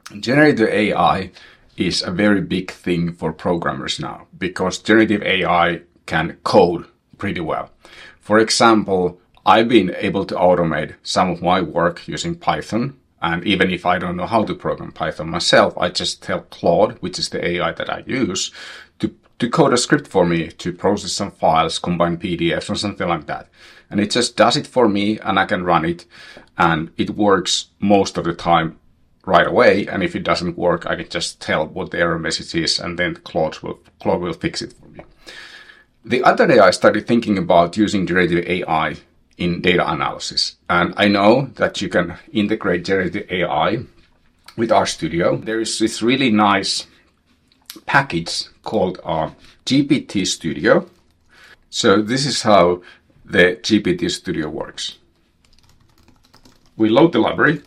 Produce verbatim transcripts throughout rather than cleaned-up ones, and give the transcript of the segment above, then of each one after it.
Generative A I is a very big thing for programmers now because generative A I can code pretty well. For example, I've been able to automate some of my work using Python. And even if I don't know how to program Python myself, I just tell Claude, which is the A I that I use, to, to code a script for me to process some files, combine P D Fs or something like that. And it just does it for me and I can run it. And it works most of the time right away. And if it doesn't work, I can just tell what the error message is and then Claude will, Claude will fix it for me. The other day I started thinking about using generative A I in data analysis. And I know that you can integrate generative A I with RStudio. There is this really nice package called uh, G P T Studio. So this is how the G P T Studio works. We load the library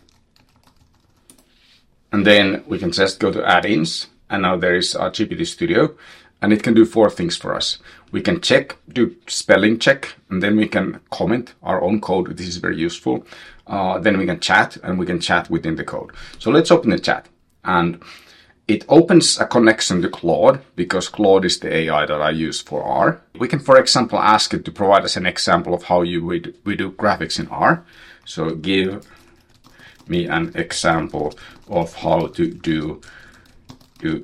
and then we can just go to add-ins. And now there is our G P T Studio and it can do four things for us. We can check, do spelling check, and then we can comment our own code. This is very useful. Uh, then we can chat, and we can chat within the code. So let's open the chat. And it opens a connection to Claude, because Claude is the A I that I use for R. We can, for example, ask it to provide us an example of how you would we do graphics in R. So give me an example of how to do, do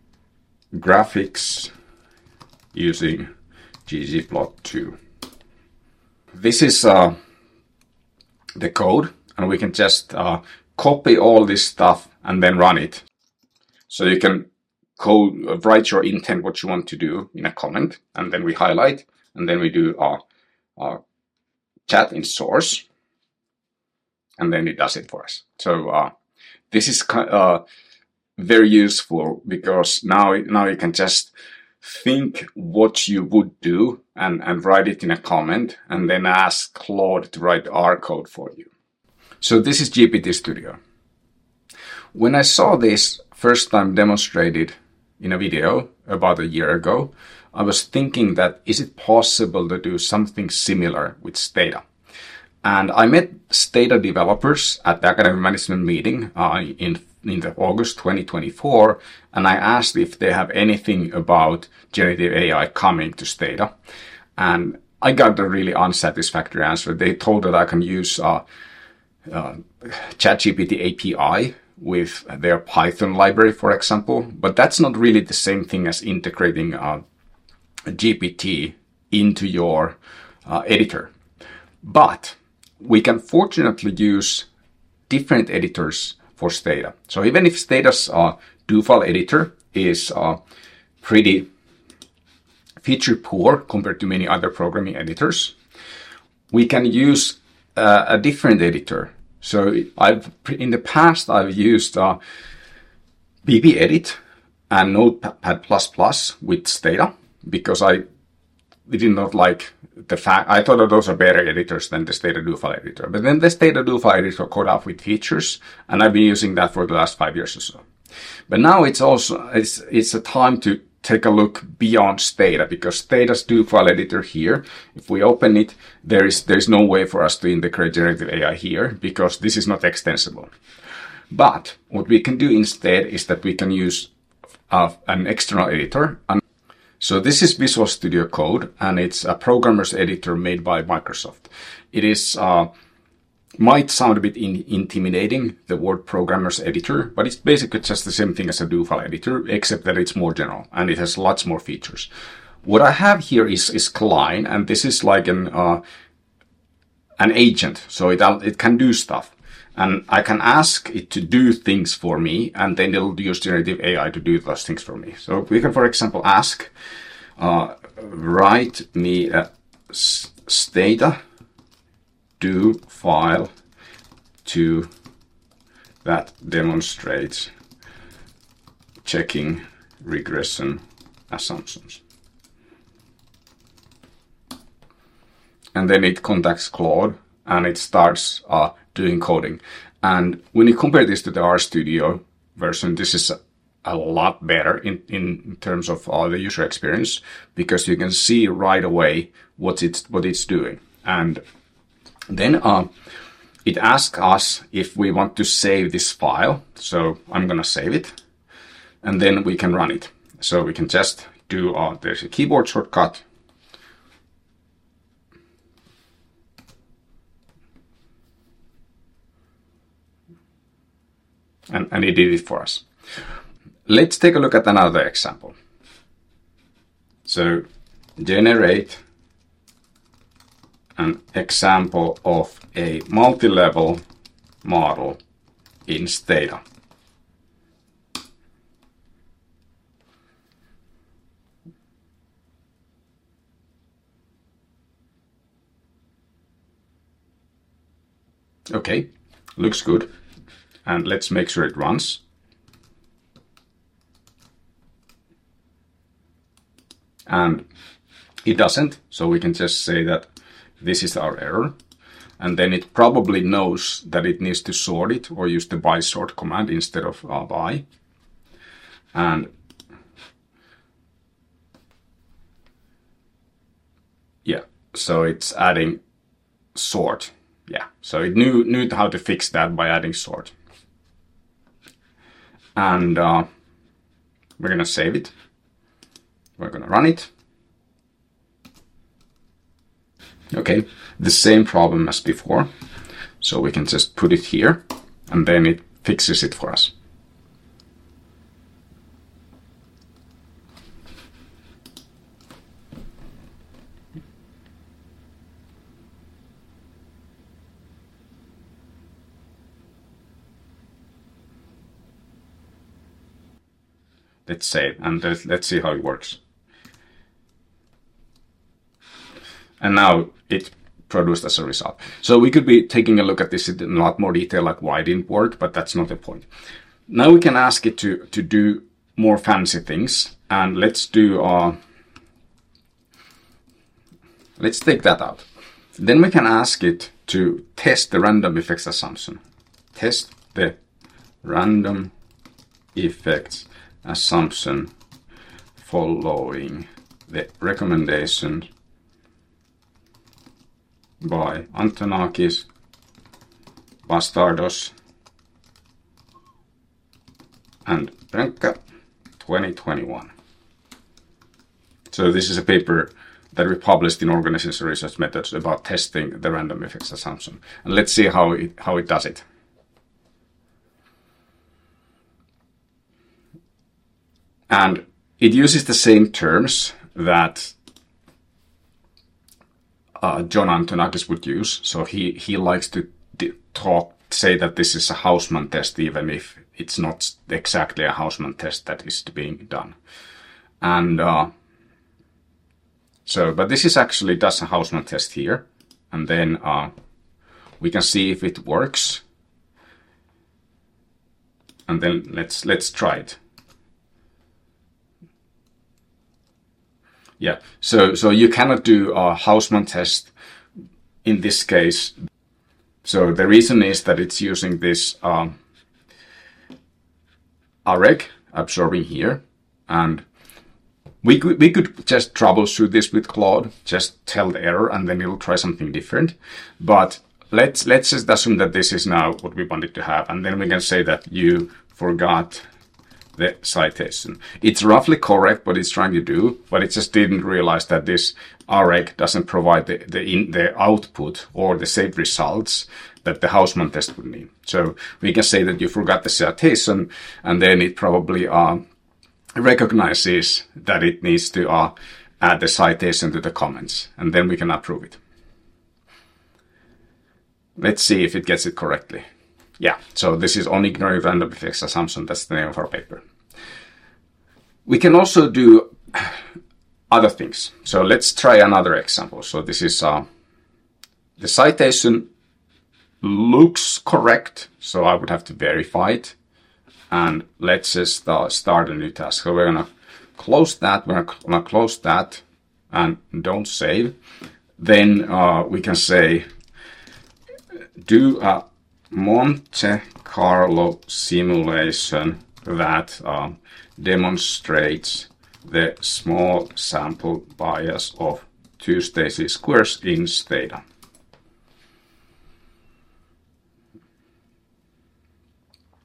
graphics using ggplot two. This is uh, the code, and we can just uh, copy all this stuff and then run it. So you can code, write your intent, what you want to do in a comment, and then we highlight, and then we do our, our chat in source, and then it does it for us. So uh, this is uh, very useful because now, now you can just think what you would do and, and write it in a comment and then ask Claude to write R code for you. So this is G P T Studio. When I saw this first time demonstrated in a video about a year ago, I was thinking that is it possible to do something similar with Stata? And I met Stata developers at the academic management meeting uh, in in the August twenty twenty-four, and I asked if they have anything about generative A I coming to Stata. And I got a really unsatisfactory answer. They told that I can use uh, uh, ChatGPT A P I with their Python library, for example, but that's not really the same thing as integrating uh, G P T into your uh, editor. But we can fortunately use different editors for Stata. So even if Stata's uh, do-file editor is uh, pretty feature poor compared to many other programming editors, we can use uh, a different editor. So I've in the past I've used uh, B B Edit and Notepad plus plus with Stata because I did not like the fact, I thought that those are better editors than the Stata do-file editor. But then the Stata do-file editor caught up with features, and I've been using that for the last five years or so. But now it's also, it's, it's a time to take a look beyond Stata, because Stata's do-file editor here, if we open it, there is, there's no way for us to integrate generative A I here, because this is not extensible. But what we can do instead is that we can use uh, an external editor. And so this is Visual Studio Code, and it's a programmer's editor made by Microsoft. It is uh, might sound a bit in intimidating, the word programmer's editor, but it's basically just the same thing as a do-file editor, except that it's more general and it has lots more features. What I have here is is Klein, and this is like an uh, an agent, so it it can do stuff. And I can ask it to do things for me, and then it'll use generative A I to do those things for me. So we can, for example, ask, uh, write me a Stata do file to that demonstrates checking regression assumptions. And then it contacts Claude and it starts uh, doing coding. And when you compare this to the RStudio version, this is a, a lot better in, in terms of uh, the user experience, because you can see right away what it's, what it's doing. And then uh, it asks us if we want to save this file. So I'm going to save it, and then we can run it. So we can just do, uh, there's a keyboard shortcut. And, and it did it for us. Let's take a look at another example. So generate an example of a multi-level model in Stata. Okay, looks good. And let's make sure it runs. And it doesn't, so we can just say that this is our error. And then it probably knows that it needs to sort it or use the by sort command instead of uh, by. And yeah, so it's adding sort. Yeah, so it knew, knew how to fix that by adding sort. And uh, we're going to save it. We're going to run it. Okay, the same problem as before. So we can just put it here, and then it fixes it for us. Let's save, and let's see how it works. And now it produced as a result. So we could be taking a look at this in a lot more detail, like why it didn't work, but that's not the point. Now we can ask it to, to do more fancy things, and let's do, uh, let's take that out. Then we can ask it to test the random effects assumption. Test the random effects assumption following the recommendation by Antonakis, Bastardos, and Brönkä, twenty twenty-one. So this is a paper that we published in Organizational Research Methods about testing the random effects assumption. And let's see how it, how it does it. And it uses the same terms that uh, John Antonakis would use. So he, he likes to talk, say that this is a Hausmann test, even if it's not exactly a Hausmann test that is being done. And uh, so, but this is actually does a Hausmann test here. And then uh, we can see if it works. And then let's let's try it. Yeah, so so you cannot do a Hausmann test in this case. So the reason is that it's using this um, areg absorbing here, and we could we could just troubleshoot this with Claude, just tell the error, and then it'll try something different. But let's let's just assume that this is now what we wanted to have, and then we can say that you forgot the citation. It's roughly correct what it's trying to do, but it just didn't realize that this areg doesn't provide the the, in, the output or the saved results that the Hausmann test would need. So we can say that you forgot the citation, and then it probably uh, recognizes that it needs to uh, add the citation to the comments, and then we can approve it. Let's see if it gets it correctly. Yeah, so this is on ignoring random effects assumption. That's the name of our paper. We can also do other things. So let's try another example. So this is uh, the citation looks correct, so I would have to verify it. And let's just uh, start a new task. So we're gonna close that. We're gonna close that and don't save. Then uh, we can say do a Monte Carlo simulation that uh, demonstrates the small sample bias of two Stacy squares in Stata.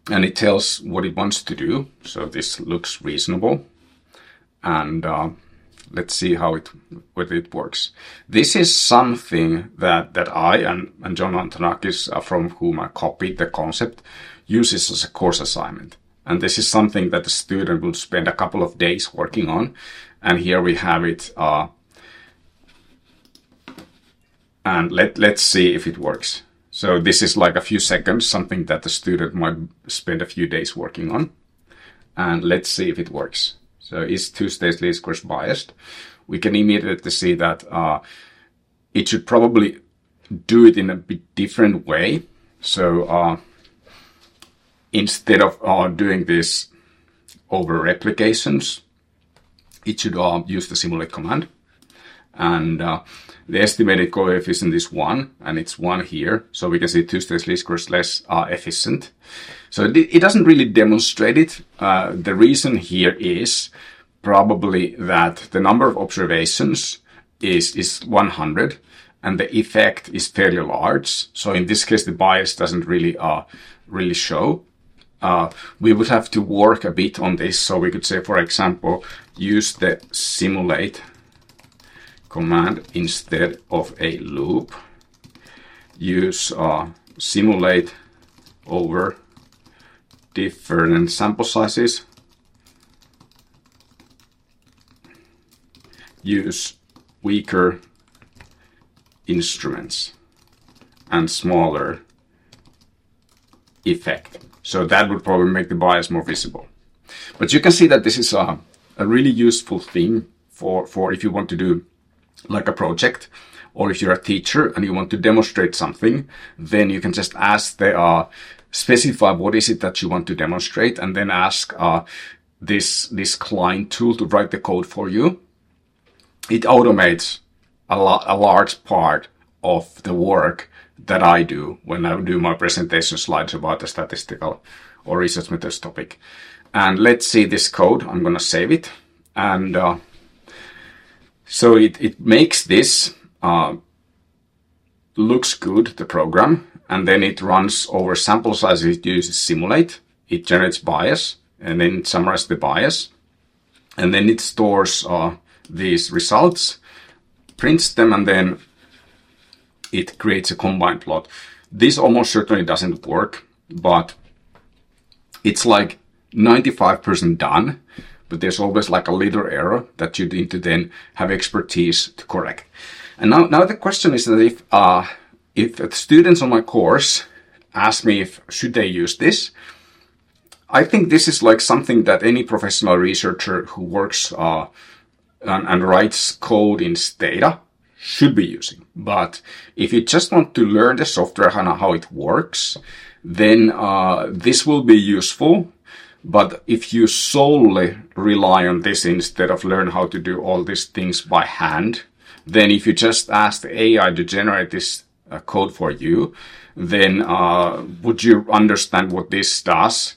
and it tells what it wants to do. So this looks reasonable. And uh, let's see how it whether it works. This is something that, that I and, and John Antonakis, uh, from whom I copied the concept, uses as a course assignment. And this is something that the student will spend a couple of days working on. And here we have it. Uh, and let, let's see if it works. So this is like a few seconds, something that the student might spend a few days working on. And let's see if it works. So is Tuesday's least squares biased? We can immediately see that uh, it should probably do it in a bit different way. So uh, instead of uh, doing this over replications, it should uh, use the simulate command. And uh, the estimated coefficient is one, and it's one here. So we can see Tuesday's least squares less uh, efficient. So it, it doesn't really demonstrate it. Uh, the reason here is probably that the number of observations is, is one hundred, and the effect is fairly large. So in this case, the bias doesn't really, uh, really show. Uh, we would have to work a bit on this. So we could say, for example, use the simulate command instead of a loop. Use uh, simulate over different sample sizes. Use weaker instruments and smaller effect. So that would probably make the bias more visible. But you can see that this is a, a really useful thing for, for if you want to do like a project, or if you're a teacher and you want to demonstrate something, then you can just ask the, uh, specify what is it that you want to demonstrate, and then ask uh, this, this client tool to write the code for you. It automates a, lo- a large part of the work that I do when I do my presentation slides about a statistical or research methods topic. And let's see this code. I'm going to save it. And uh, so it, it makes this, uh, looks good, the program, and then it runs over sample size. It uses simulate. It generates bias, and then it summarizes the bias. And then it stores uh, these results, prints them, and then it creates a combined plot. This almost certainly doesn't work, but it's like ninety-five percent done, but there's always like a little error that you need to then have expertise to correct. And now, now the question is that if, uh, if the students on my course ask me if should they use this, I think this is like something that any professional researcher who works uh, and, and writes code in Stata should be using. But if you just want to learn the software and how it works, then uh, this will be useful. But if you solely rely on this instead of learn how to do all these things by hand, then if you just ask the A I to generate this uh, code for you, then uh, would you understand what this does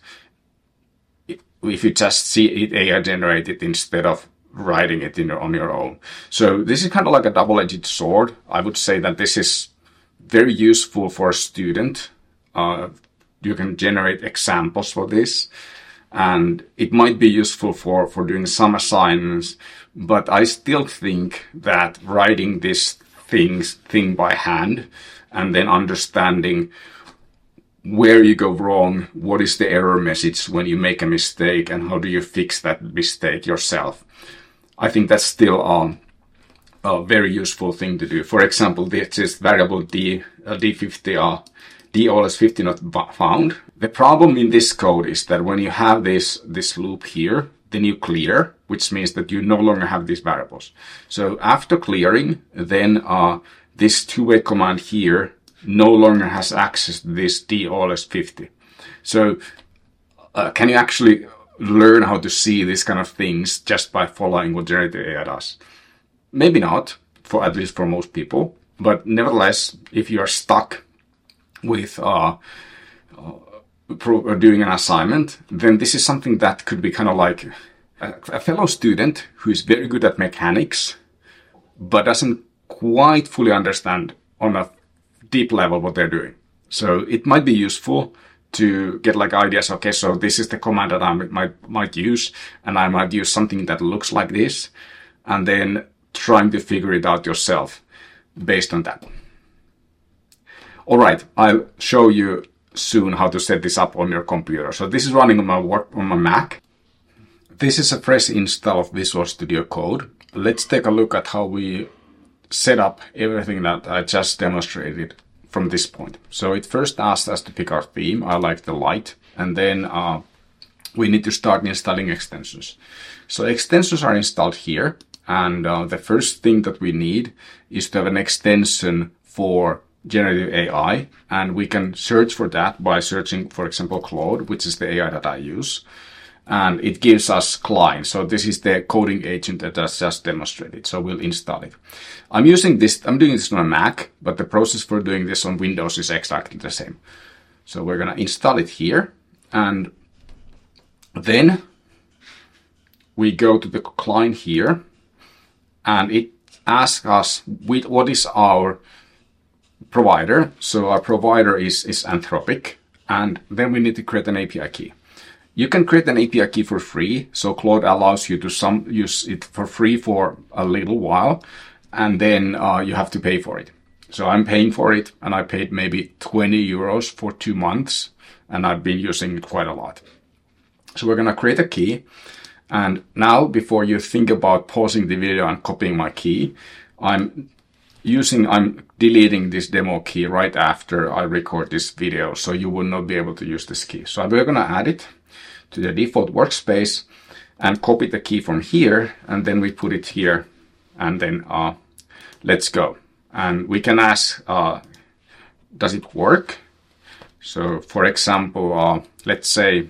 if you just see it A I generated instead of writing it in your, on your own? So this is kind of like a double-edged sword. I would say that this is very useful for a student. Uh, you can generate examples for this. And it might be useful for, for doing some assignments, but I still think that writing this things, thing by hand and then understanding where you go wrong, what is the error message when you make a mistake, and how do you fix that mistake yourself, I think that's still um, a very useful thing to do. For example, this is variable D, uh, D fifty, uh, D O L S fifty not found. The problem in this code is that when you have this, this loop here, then you clear, which means that you no longer have these variables. So after clearing, then uh, this two-way command here no longer has access to this D O L S fifty. So uh, can you actually learn how to see these kind of things just by following what generative A I does? Maybe not, for at least for most people. But nevertheless, if you are stuck with uh, uh, pro- doing an assignment, then this is something that could be kind of like a, a fellow student who is very good at mechanics, but doesn't quite fully understand on a deep level what they're doing. So it might be useful to get like ideas. Okay, so this is the command that I might, might use, and I might use something that looks like this, and then trying to figure it out yourself based on that. All right, I'll show you soon how to set this up on your computer. So this is running on my work on my Mac. This is a fresh install of Visual Studio Code. Let's take a look at how we set up everything that I just demonstrated from this point. So it first asks us to pick our theme. I like the light. And then uh, we need to start installing extensions. So extensions are installed here. And uh, the first thing that we need is to have an extension for generative A I. And we can search for that by searching, for example, Claude, which is the A I that I use. And it gives us Klein. So this is the coding agent that I just demonstrated. So we'll install it. I'm using this, I'm doing this on a Mac, but the process for doing this on Windows is exactly the same. So we're going to install it here. And then we go to the Klein here. And it asks us with what is our provider. So our provider is, is Anthropic. And then we need to create an A P I key. You can create an A P I key for free. So Claude allows you to some use it for free for a little while. And then uh, you have to pay for it. So I'm paying for it. And I paid maybe twenty euros for two months. And I've been using it quite a lot. So we're going to create a key. And now, before you think about pausing the video and copying my key, I'm using, I'm deleting this demo key right after I record this video. So you will not be able to use this key. So we're going to add it to the default workspace and copy the key from here. And then we put it here. And then uh, let's go. And we can ask, uh, does it work? So for example, uh, let's say,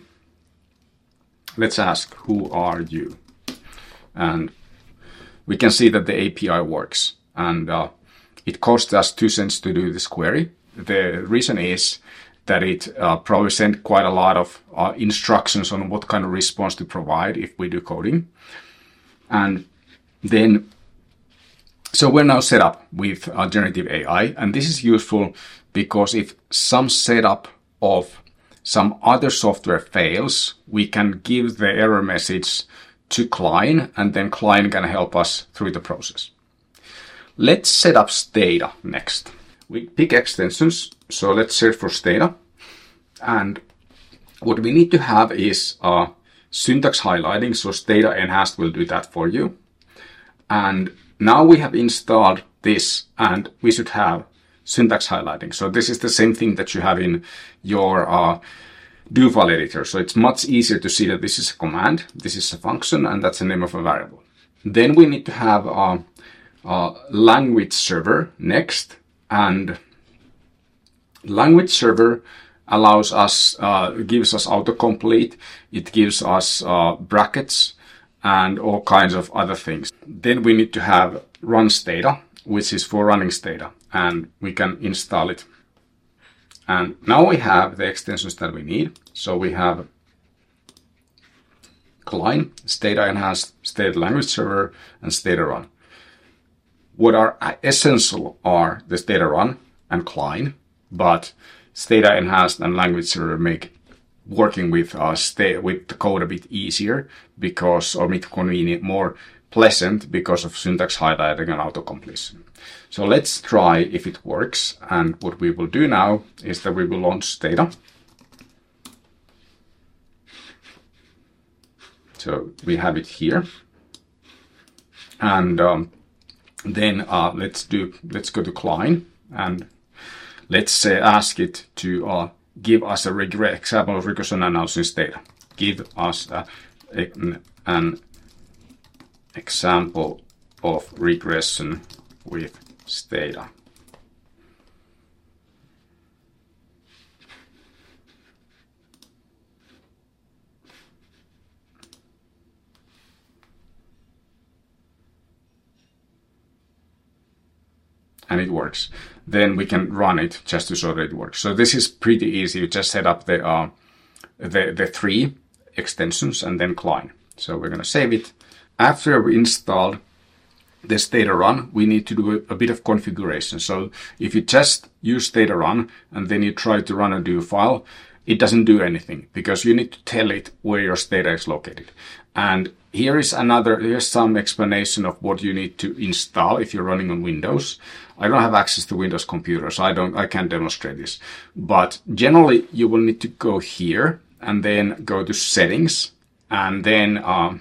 let's ask, who are you? And we can see that the A P I works. And uh, it cost us two cents to do this query. The reason is that it uh, probably sent quite a lot of uh, instructions on what kind of response to provide if we do coding. And then, so we're now set up with uh, generative A I. And this is useful because if some setup of some other software fails, we can give the error message to Klein, and then Klein can help us through the process. Let's set up Stata next. We pick extensions, so let's search for Stata. And what we need to have is uh, syntax highlighting, so Stata Enhanced will do that for you. And now we have installed this, and we should have syntax highlighting. So this is the same thing that you have in your uh, do file editor. So it's much easier to see that this is a command, this is a function, and that's the name of a variable. Then we need to have a, a language server next, and language server allows us, uh, gives us autocomplete, it gives us uh, brackets, and all kinds of other things. Then we need to have run Stata, which is for running Stata, and we can install it. And now we have the extensions that we need. So we have Klein, Stata Enhanced, Stata Language Server, and Stata Run. What are essential are the Stata Run and Klein, but Stata Enhanced and Language Server make working with uh, stay, with the code a bit easier because, or bit convenient, more pleasant because of syntax highlighting and autocompletion. So let's try if it works. And what we will do now is that we will launch Stata. So we have it here. And um, then uh, let's do, let's go to Klein and let's uh, ask it to uh, give us a reg example of regression analysis data. Give us a, a, an example of regression with Stata. And it works. Then we can run it just to show that it works. So this is pretty easy. You just set up the uh, the, the three extensions and then Klein. So we're going to save it. After we installed the Stata Run, we need to do a, a bit of configuration. So if you just use Stata Run and then you try to run a do file, it doesn't do anything because you need to tell it where your Stata is located. And here is another, here's some explanation of what you need to install if you're running on Windows. I don't have access to Windows computers, so I don't, I can't demonstrate this. But generally, you will need to go here and then go to Settings, and then um,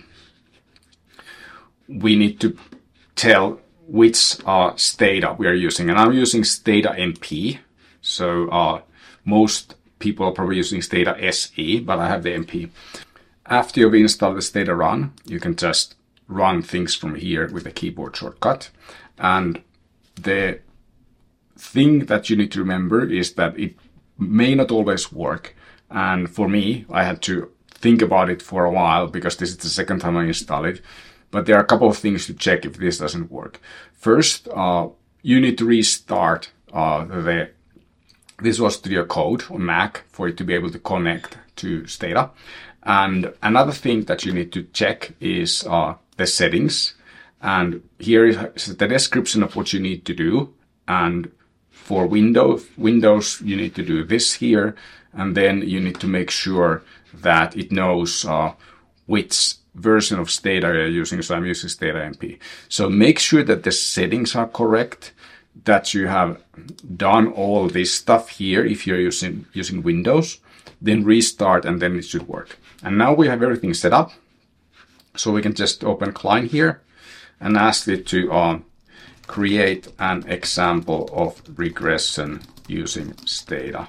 we need to tell which uh, Stata we are using. And I'm using Stata M P, so uh, most people are probably using Stata S E, but I have the M P. After you've installed the Stata Run, you can just run things from here with a keyboard shortcut. And the thing that you need to remember is that it may not always work. And for me, I had to think about it for a while because this is the second time I install it. But there are a couple of things to check if this doesn't work. First, uh, you need to restart uh, the Visual Studio Code on Mac for it to be able to connect to Stata. And another thing that you need to check is uh, the settings. And here is the description of what you need to do. And for Windows, Windows, you need to do this here. And then you need to make sure that it knows uh, which version of Stata you're using. So I'm using Stata M P. So make sure that the settings are correct, that you have done all this stuff here if you're using, using Windows. Then restart and then it should work. And now we have everything set up. So we can just open Klein here and ask it to uh, create an example of regression using Stata.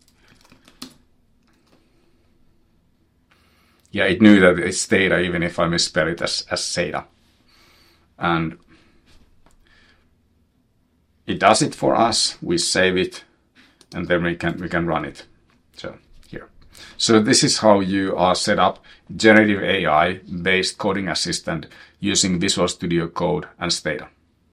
Yeah, it knew that it's Stata even if I misspell it as, as Stata. And it does it for us. We save it and then we can, we can run it. So here. So this is how you uh, set up generative A I based coding assistant using Visual Studio Code and Stata.